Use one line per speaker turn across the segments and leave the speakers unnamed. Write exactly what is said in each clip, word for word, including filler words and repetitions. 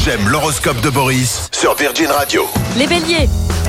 J'aime l'horoscope de Boris sur Virgin Radio.
Les béliers.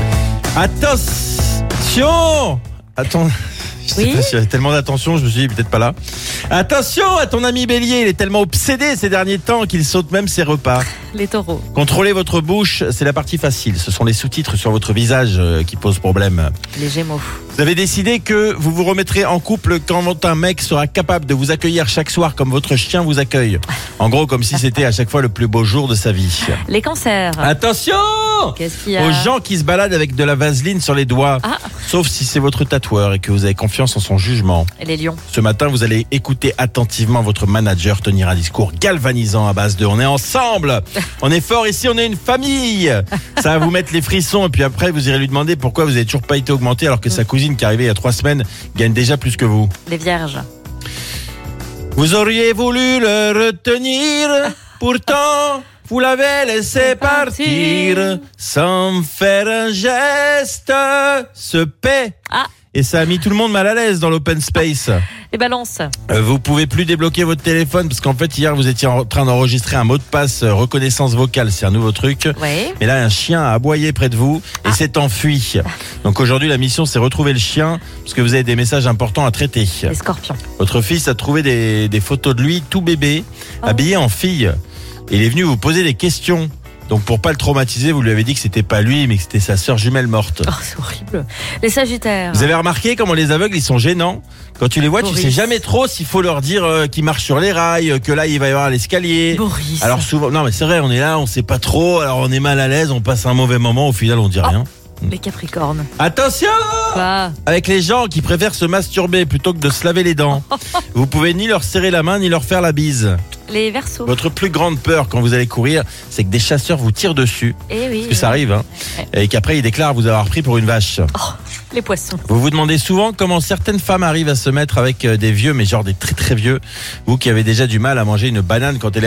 Attention. Attends. Je sais
Oui
pas s'il y avait tellement d'attention, je me suis dit peut-être pas là. Attention à ton ami Bélier, il est tellement obsédé ces derniers temps qu'il saute même ses repas.
Les taureaux.
Contrôlez votre bouche, c'est la partie facile. Ce sont les sous-titres sur votre visage euh, qui posent problème.
Les gémeaux.
Vous avez décidé que vous vous remettrez en couple quand un mec sera capable de vous accueillir chaque soir comme votre chien vous accueille. En gros, comme si c'était à chaque fois le plus beau jour de sa vie.
Les cancers.
Attention
Qu'est-ce qu'il y a?
aux gens qui se baladent avec de la vaseline sur les doigts.
Ah.
Sauf si c'est votre tatoueur et que vous avez confiance en son jugement.
Et les lions.
Ce matin, vous allez écouter attentivement votre manager tenir un discours galvanisant à base de « on est ensemble, on est fort ici, on est une famille ». Ça va vous mettre les frissons et puis après, vous irez lui demander pourquoi vous n'avez toujours pas été augmenté alors que sa cousine qui est arrivée il y a trois semaines gagne déjà plus que vous.
Les vierges.
Vous auriez voulu le retenir, pourtant vous l'avez laissé partir sans faire un geste, se paie.
Ah.
Et ça a mis tout le monde mal à l'aise dans l'open space.
Les balances.
Euh, vous pouvez plus débloquer votre téléphone parce qu'en fait hier vous étiez en train d'enregistrer un mot de passe euh, reconnaissance vocale, c'est un nouveau truc.
Oui.
Mais là un chien a aboyé près de vous et s'est enfui. Donc aujourd'hui la mission c'est retrouver le chien parce que vous avez des messages importants à traiter.
Les scorpions.
Votre fils a trouvé des, des photos de lui tout bébé,
Oh.
habillé en fille. Et il est venu vous poser des questions. Donc pour pas le traumatiser, vous lui avez dit que c'était pas lui mais que c'était sa sœur jumelle morte.
Oh, c'est horrible. Les sagittaires.
Vous avez remarqué comment les aveugles ils sont gênants? Quand tu les vois,
Boris.
tu sais jamais trop s'il faut leur dire euh, qu'ils marchent sur les rails, euh, que là il va y avoir l'escalier.
Boris.
Alors souvent, non mais c'est vrai, on est là, on sait pas trop, alors on est mal à l'aise, on passe un mauvais moment, au final on dit
Oh.
rien.
Les capricornes.
Attention
Quoi?
avec les gens qui préfèrent se masturber plutôt que de se laver les dents. Vous pouvez ni leur serrer la main ni leur faire la bise.
Les verseaux.
Votre plus grande peur quand vous allez courir, c'est que des chasseurs vous tirent dessus,
Eh oui.
parce que ça arrive, hein, et qu'après ils déclarent vous avoir pris pour une vache.
Les poissons.
Vous vous demandez souvent comment certaines femmes arrivent à se mettre avec euh, des vieux, mais genre des très très vieux. Vous qui avez déjà du mal à manger une banane quand elle est